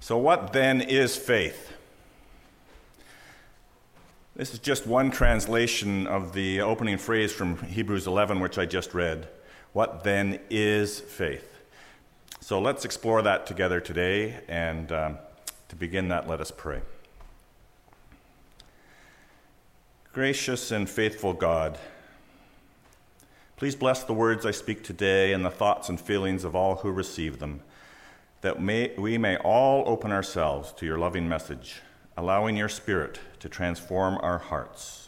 So what then is faith? This is just one translation of the opening phrase from Hebrews 11, which I just read. What then is faith? So let's explore that together today, and to begin that, let us pray. Gracious and faithful God, please bless the words I speak today and the thoughts and feelings of all who receive them, that we may all open ourselves to your loving message, allowing your Spirit to transform our hearts.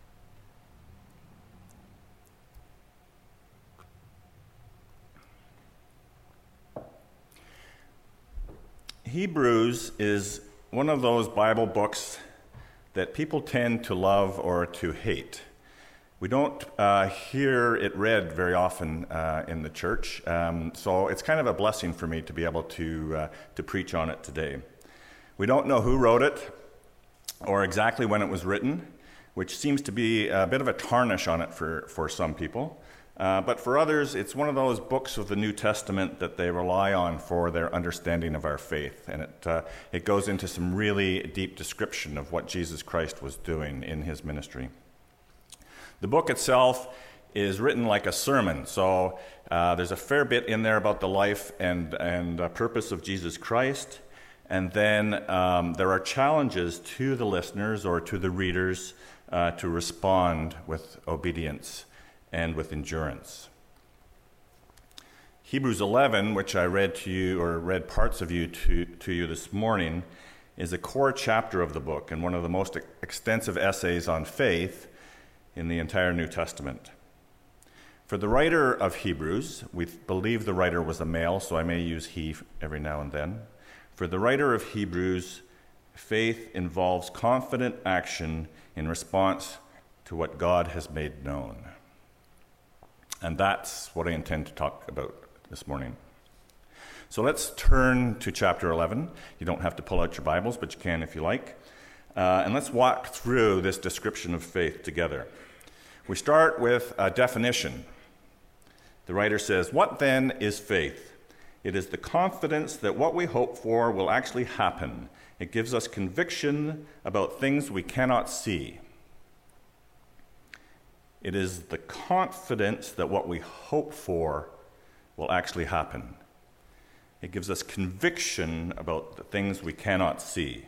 Hebrews is one of those Bible books that people tend to love or to hate. We don't hear it read very often in the church, so it's kind of a blessing for me to be able to preach on it today. We don't know who wrote it or exactly when it was written, which seems to be a bit of a tarnish on it for some people. But for others, it's one of those books of the New Testament that they rely on for their understanding of our faith. And it goes into some really deep description of what Jesus Christ was doing in his ministry. The book itself is written like a sermon, so there's a fair bit in there about the life and purpose of Jesus Christ. And then there are challenges to the listeners or to the readers to respond with obedience and with endurance. Hebrews 11, which I read to you, or read parts of you to you this morning, is a core chapter of the book and one of the most extensive essays on faith in the entire New Testament. For the writer of Hebrews, we believe the writer was a male, so I may use he every now and then. For the writer of Hebrews, faith involves confident action in response to what God has made known. And that's what I intend to talk about this morning. So let's turn to chapter 11. You don't have to pull out your Bibles, but you can if you like. And let's walk through this description of faith together. We start with a definition. The writer says, "What then is faith? It is the confidence that what we hope for will actually happen. It gives us conviction about things we cannot see." It is the confidence that what we hope for will actually happen. It gives us conviction about the things we cannot see.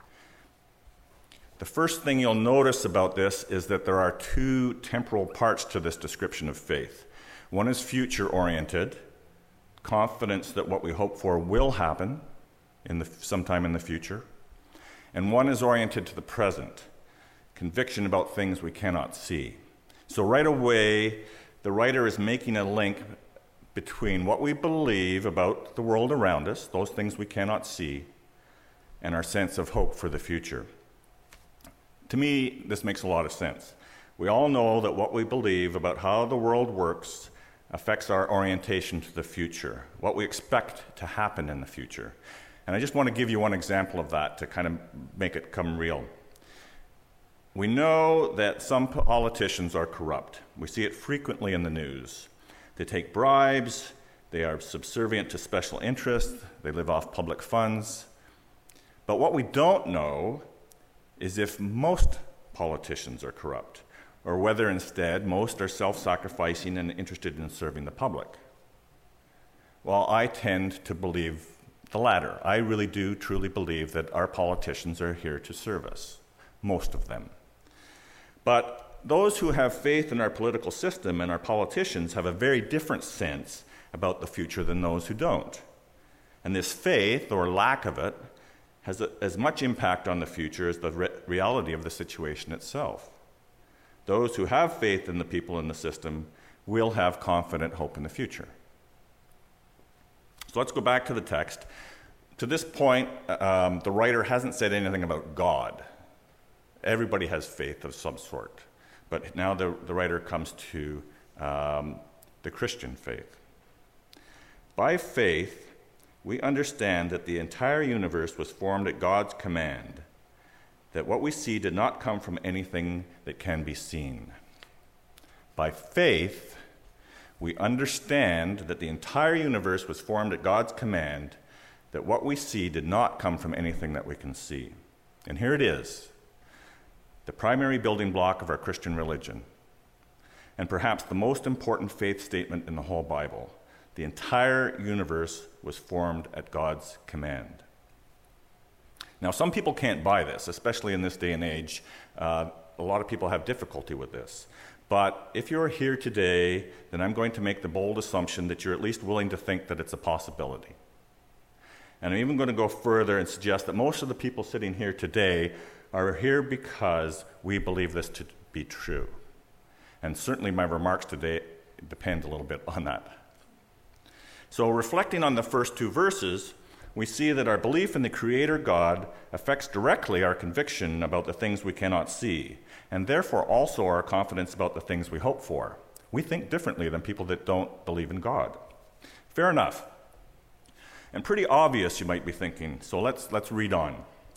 The first thing you'll notice about this is that there are two temporal parts to this description of faith. One is future-oriented, confidence that what we hope for will happen sometime in the future. And one is oriented to the present, conviction about things we cannot see. So right away, the writer is making a link between what we believe about the world around us, those things we cannot see, and our sense of hope for the future. To me, this makes a lot of sense. We all know that what we believe about how the world works affects our orientation to the future, what we expect to happen in the future. And I just want to give you one example of that to kind of make it come real. We know that some politicians are corrupt. We see it frequently in the news. They take bribes, they are subservient to special interests, they live off public funds. But what we don't know is if most politicians are corrupt, or whether instead most are self-sacrificing and interested in serving the public. Well, I tend to believe the latter. I really do truly believe that our politicians are here to serve us, most of them. But those who have faith in our political system and our politicians have a very different sense about the future than those who don't. And this faith, or lack of it, has as much impact on the future as the reality of the situation itself. Those who have faith in the people in the system will have confident hope in the future. So let's go back to the text. To this point, the writer hasn't said anything about God. Everybody has faith of some sort. But now the writer comes to the Christian faith. By faith, we understand that the entire universe was formed at God's command, that what we see did not come from anything that can be seen. By faith, we understand that the entire universe was formed at God's command, that what we see did not come from anything that we can see. And here it is, the primary building block of our Christian religion, and perhaps the most important faith statement in the whole Bible. The entire universe was formed at God's command. Now, some people can't buy this, especially in this day and age. A lot of people have difficulty with this. But if you're here today, then I'm going to make the bold assumption that you're at least willing to think that it's a possibility. And I'm even going to go further and suggest that most of the people sitting here today are here because we believe this to be true. And certainly my remarks today depend a little bit on that. So reflecting on the first two verses, we see that our belief in the Creator God affects directly our conviction about the things we cannot see, and therefore also our confidence about the things we hope for. We think differently than people that don't believe in God. Fair enough. And pretty obvious, you might be thinking, so let's read on.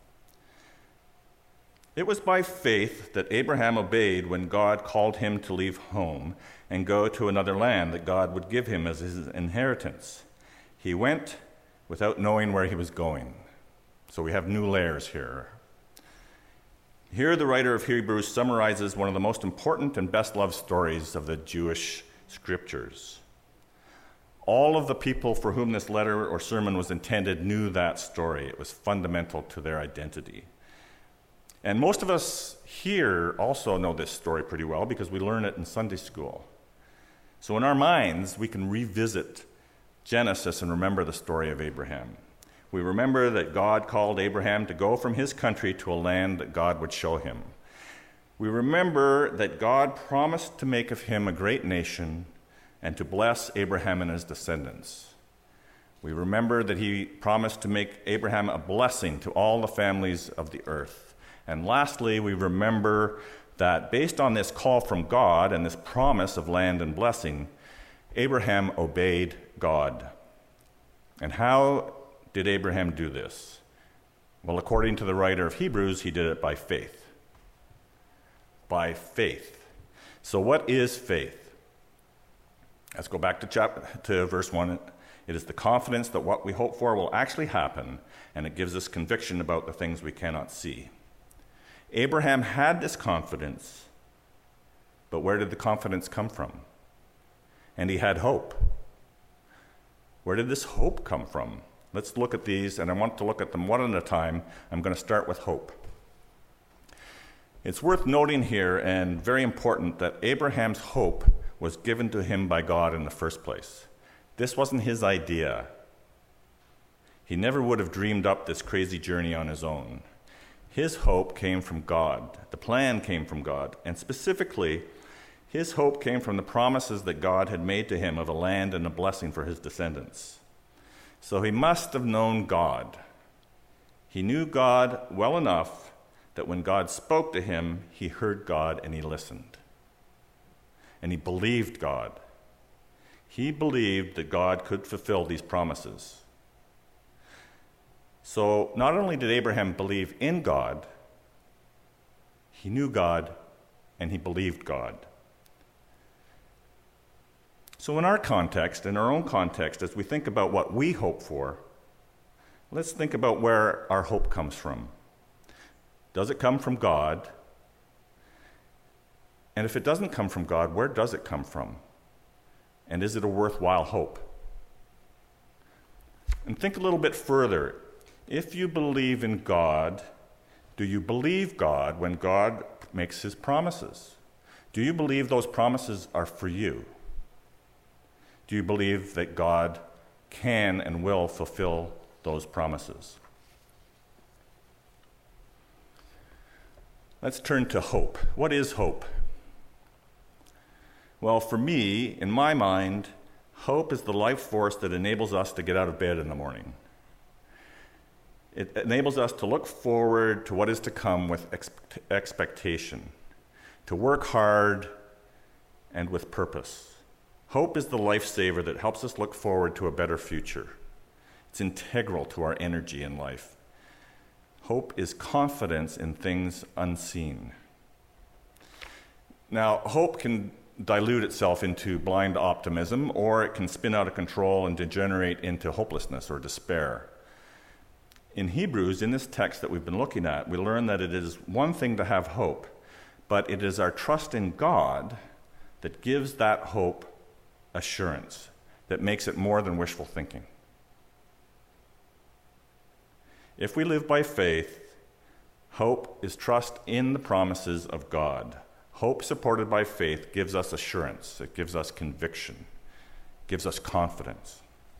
It was by faith that Abraham obeyed when God called him to leave home and go to another land that God would give him as his inheritance. He went without knowing where he was going. So we have new layers here. Here the writer of Hebrews summarizes one of the most important and best-loved stories of the Jewish scriptures. All of the people for whom this letter or sermon was intended knew that story. It was fundamental to their identity. And most of us here also know this story pretty well because we learn it in Sunday school. So in our minds, we can revisit Genesis and remember the story of Abraham. We remember that God called Abraham to go from his country to a land that God would show him. We remember that God promised to make of him a great nation and to bless Abraham and his descendants. We remember that he promised to make Abraham a blessing to all the families of the earth. And lastly, we remember that based on this call from God and this promise of land and blessing, Abraham obeyed God. And how did Abraham do this? Well, according to the writer of Hebrews, he did it by faith. By faith. So what is faith? Let's go back to verse 1. It is the confidence that what we hope for will actually happen, and it gives us conviction about the things we cannot see. Abraham had this confidence, but where did the confidence come from? And he had hope. Where did this hope come from? Let's look at these, and I want to look at them one at a time. I'm going to start with hope. It's worth noting here, and very important, that Abraham's hope was given to him by God in the first place. This wasn't his idea. He never would have dreamed up this crazy journey on his own. His hope came from God. The plan came from God. And specifically, his hope came from the promises that God had made to him of a land and a blessing for his descendants. So he must have known God. He knew God well enough that when God spoke to him, he heard God and he listened. And he believed God. He believed that God could fulfill these promises. So not only did Abraham believe in God, he knew God and he believed God. So in our context, in our own context, as we think about what we hope for, let's think about where our hope comes from. Does it come from God? And if it doesn't come from God, where does it come from? And is it a worthwhile hope? And think a little bit further. If you believe in God, do you believe God when God makes his promises? Do you believe those promises are for you? Do you believe that God can and will fulfill those promises? Let's turn to hope. What is hope? Well, for me, in my mind, hope is the life force that enables us to get out of bed in the morning. It enables us to look forward to what is to come with expectation, to work hard and with purpose. Hope is the lifesaver that helps us look forward to a better future. It's integral to our energy in life. Hope is confidence in things unseen. Now, hope can dilute itself into blind optimism, or it can spin out of control and degenerate into hopelessness or despair. In Hebrews, in this text that we've been looking at, we learn that it is one thing to have hope, but it is our trust in God that gives that hope assurance, that makes it more than wishful thinking. If we live by faith, hope is trust in the promises of God. Hope supported by faith gives us assurance. It gives us conviction. It gives us confidence.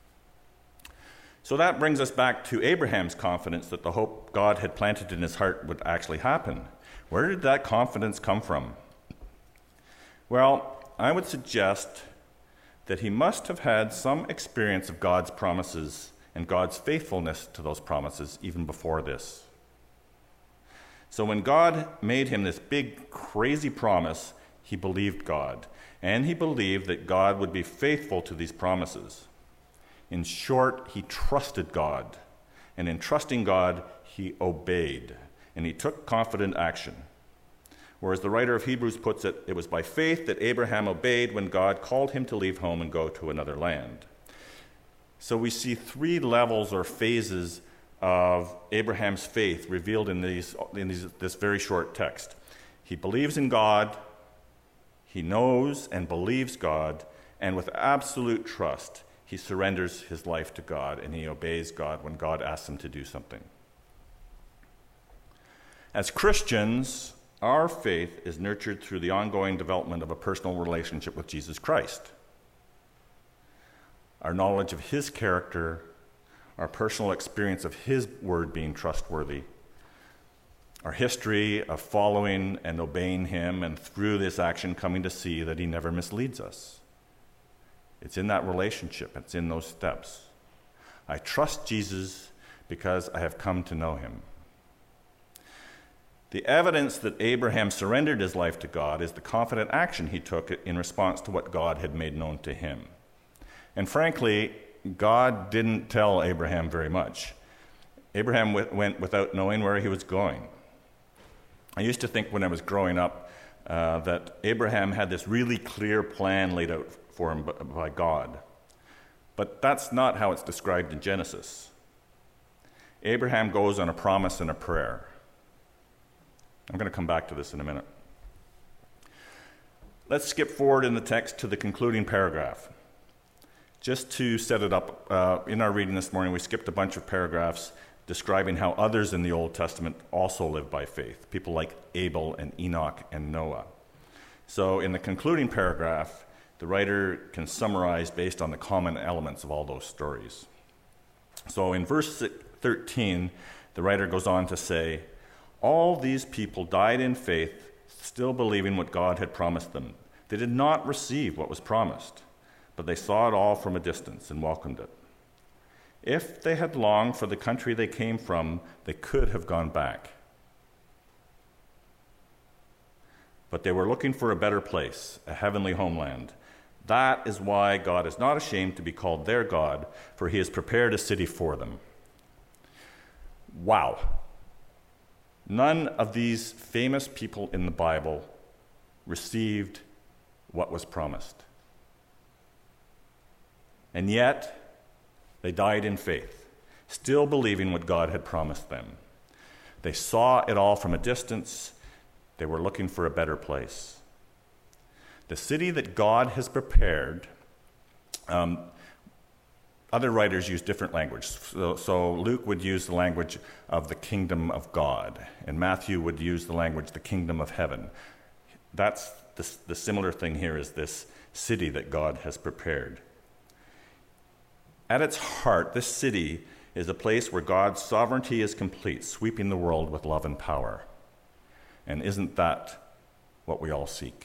So that brings us back to Abraham's confidence that the hope God had planted in his heart would actually happen. Where did that confidence come from? Well, I would suggest that he must have had some experience of God's promises and God's faithfulness to those promises even before this. So when God made him this big, crazy promise, he believed God, and he believed that God would be faithful to these promises. In short, he trusted God, and in trusting God, he obeyed, and he took confident action. Whereas the writer of Hebrews puts it, it was by faith that Abraham obeyed when God called him to leave home and go to another land. So we see three levels or phases of Abraham's faith revealed in this very short text. He believes in God, he knows and believes God, and with absolute trust, he surrenders his life to God and he obeys God when God asks him to do something. As Christians, our faith is nurtured through the ongoing development of a personal relationship with Jesus Christ. Our knowledge of his character, our personal experience of his word being trustworthy, our history of following and obeying him, and through this action coming to see that he never misleads us. It's in that relationship, it's in those steps. I trust Jesus because I have come to know him. The evidence that Abraham surrendered his life to God is the confident action he took in response to what God had made known to him. And frankly, God didn't tell Abraham very much. Abraham went without knowing where he was going. I used to think when I was growing up that Abraham had this really clear plan laid out for him by God. But that's not how it's described in Genesis. Abraham goes on a promise and a prayer. I'm going to come back to this in a minute. Let's skip forward in the text to the concluding paragraph. Just to set it up, in our reading this morning, we skipped a bunch of paragraphs describing how others in the Old Testament also lived by faith, people like Abel and Enoch and Noah. So in the concluding paragraph, the writer can summarize based on the common elements of all those stories. So in verse 13, the writer goes on to say, all these people died in faith, still believing what God had promised them. They did not receive what was promised, but they saw it all from a distance and welcomed it. If they had longed for the country they came from, they could have gone back. But they were looking for a better place, a heavenly homeland. That is why God is not ashamed to be called their God, for he has prepared a city for them. Wow. None of these famous people in the Bible received what was promised. And yet, they died in faith, still believing what God had promised them. They saw it all from a distance. They were looking for a better place. The city that God has prepared, other writers use different language. So Luke would use the language of the kingdom of God, and Matthew would use the language, the kingdom of heaven. That's the similar thing here is this city that God has prepared. At its heart, this city is a place where God's sovereignty is complete, sweeping the world with love and power. And isn't that what we all seek?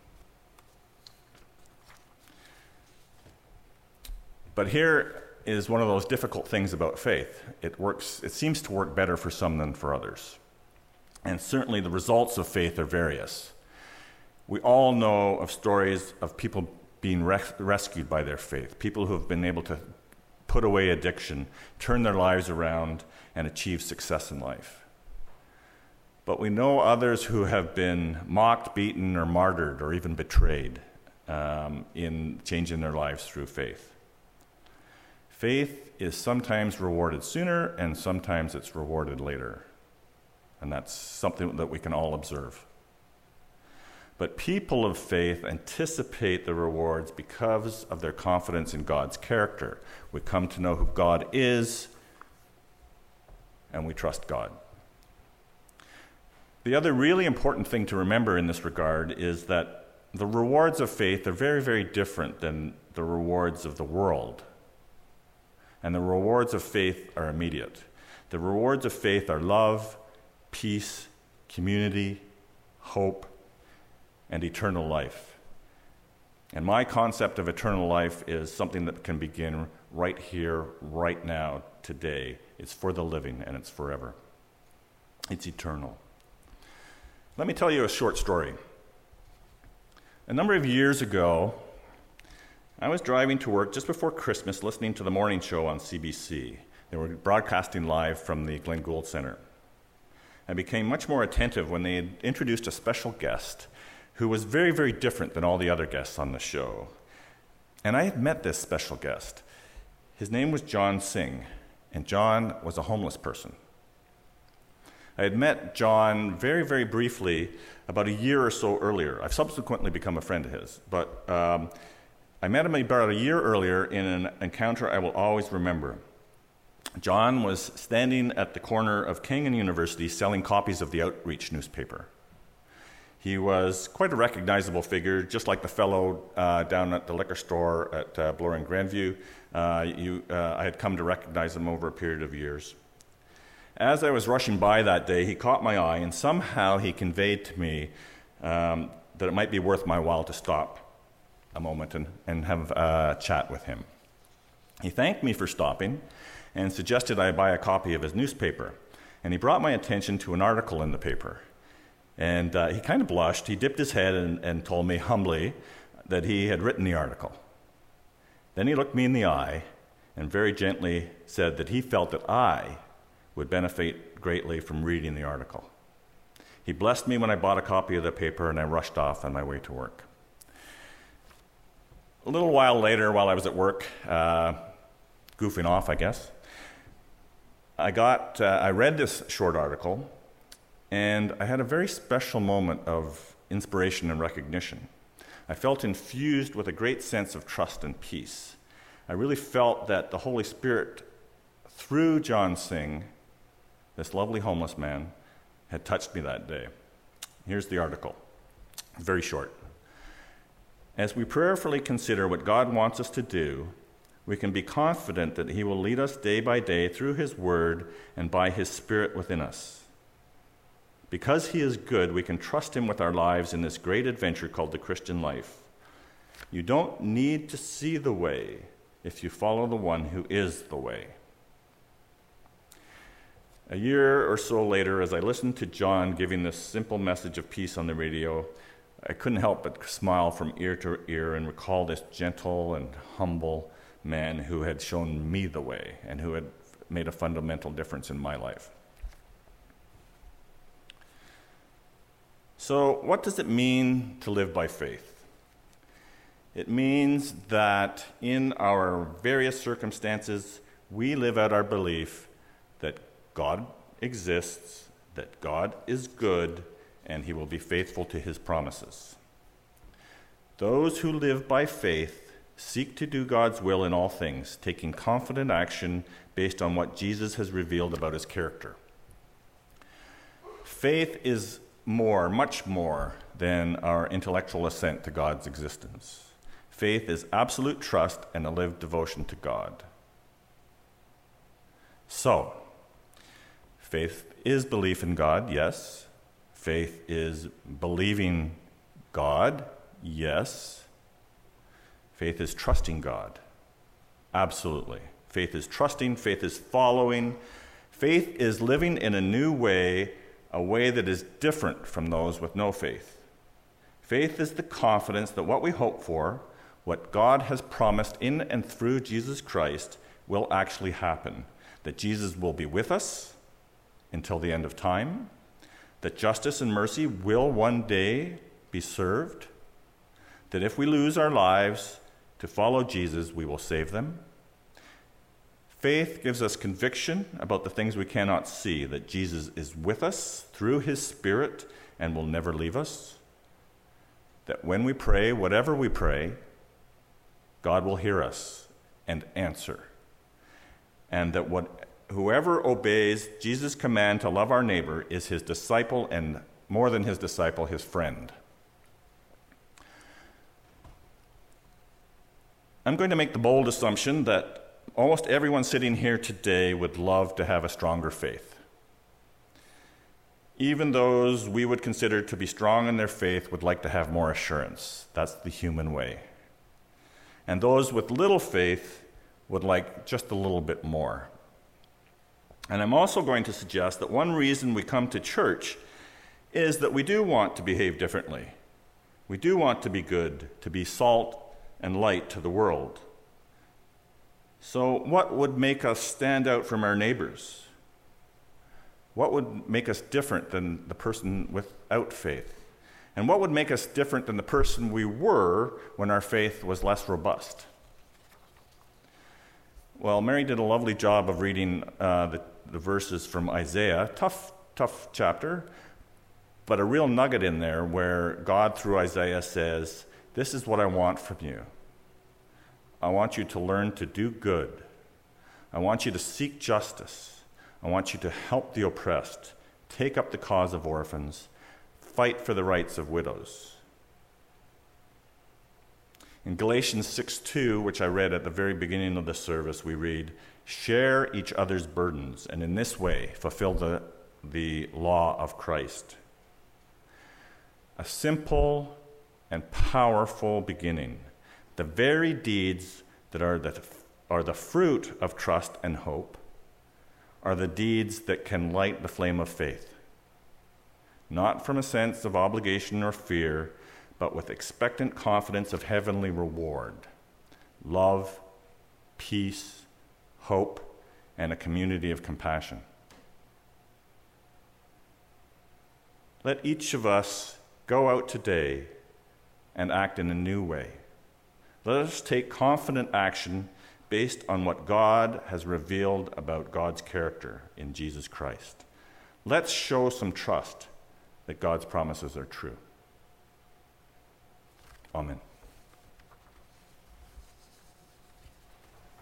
But here is one of those difficult things about faith. It seems to work better for some than for others. And certainly the results of faith are various. We all know of stories of people being rescued by their faith, people who have been able to put away addiction, turn their lives around, and achieve success in life. But we know others who have been mocked, beaten, or martyred, or even betrayed in changing their lives through faith. Faith is sometimes rewarded sooner, and sometimes it's rewarded later. And that's something that we can all observe. But people of faith anticipate the rewards because of their confidence in God's character. We come to know who God is, and we trust God. The other really important thing to remember in this regard is that the rewards of faith are very, very different than the rewards of the world. And the rewards of faith are immediate. The rewards of faith are love, peace, community, hope, and eternal life. And my concept of eternal life is something that can begin right here, right now, today. It's for the living, and it's forever. It's eternal. Let me tell you a short story. A number of years ago, I was driving to work just before Christmas, listening to the morning show on CBC. They were broadcasting live from the Glenn Gould Center. I became much more attentive when they had introduced a special guest who was very, very different than all the other guests on the show. And I had met this special guest. His name was John Singh, and John was a homeless person. I had met John very, very briefly about a year or so earlier. I've subsequently become a friend of his, but I met him about a year earlier in an encounter I will always remember. John was standing at the corner of Kenyon University selling copies of the Outreach newspaper. He was quite a recognizable figure, just like the fellow down at the liquor store at Bloor and Grandview. I had come to recognize him over a period of years. As I was rushing by that day, he caught my eye, and somehow he conveyed to me that it might be worth my while to stop a moment and have a chat with him. He thanked me for stopping and suggested I buy a copy of his newspaper. And he brought my attention to an article in the paper. And he kind of blushed. He dipped his head and told me humbly that he had written the article. Then he looked me in the eye and very gently said that he felt that I would benefit greatly from reading the article. He blessed me when I bought a copy of the paper, and I rushed off on my way to work. A little while later, while I was at work, goofing off, I guess, I read this short article, and I had a very special moment of inspiration and recognition. I felt infused with a great sense of trust and peace. I really felt that the Holy Spirit, through John Singh, this lovely homeless man, had touched me that day. Here's the article. It's very short. As we prayerfully consider what God wants us to do, we can be confident that He will lead us day by day through His Word and by His Spirit within us. Because He is good, we can trust Him with our lives in this great adventure called the Christian life. You don't need to see the way if you follow the one who is the way. A year or so later, as I listened to John giving this simple message of peace on the radio, I couldn't help but smile from ear to ear and recall this gentle and humble man who had shown me the way and who had made a fundamental difference in my life. So, what does it mean to live by faith? It means that in our various circumstances, we live out our belief that God exists, that God is good, and He will be faithful to His promises. Those who live by faith seek to do God's will in all things, taking confident action based on what Jesus has revealed about His character. Faith is more, much more, than our intellectual assent to God's existence. Faith is absolute trust and a lived devotion to God. So, faith is belief in God, yes. Faith is believing God, yes. Faith is trusting God, absolutely. Faith is trusting, faith is following. Faith is living in a new way, a way that is different from those with no faith. Faith is the confidence that what we hope for, what God has promised in and through Jesus Christ, will actually happen. That Jesus will be with us until the end of time, that justice and mercy will one day be served, that if we lose our lives to follow Jesus, we will save them, Faith gives us conviction about the things we cannot see, that Jesus is with us through his Spirit and will never leave us. That when we pray, whatever we pray, God will hear us and answer. And that whoever obeys Jesus' command to love our neighbor is his disciple, and more than his disciple, his friend. I'm going to make the bold assumption that almost everyone sitting here today would love to have a stronger faith. Even those we would consider to be strong in their faith would like to have more assurance. That's the human way. And those with little faith would like just a little bit more. And I'm also going to suggest that one reason we come to church is that we do want to behave differently. We do want to be good, to be salt and light to the world. So what would make us stand out from our neighbors? What would make us different than the person without faith? And what would make us different than the person we were when our faith was less robust? Well, Mary did a lovely job of reading the verses from Isaiah. Tough chapter, but a real nugget in there where God, through Isaiah, says, "This is what I want from you. I want you to learn to do good. I want you to seek justice. I want you to help the oppressed, take up the cause of orphans, fight for the rights of widows." In Galatians 6:2, which I read at the very beginning of the service, we read, "Share each other's burdens, and in this way fulfill the law of Christ." A simple and powerful beginning. The very deeds that are the fruit of trust and hope are the deeds that can light the flame of faith, not from a sense of obligation or fear, but with expectant confidence of heavenly reward, love, peace, hope, and a community of compassion. Let each of us go out today and act in a new way. Let us take confident action based on what God has revealed about God's character in Jesus Christ. Let's show some trust that God's promises are true. Amen.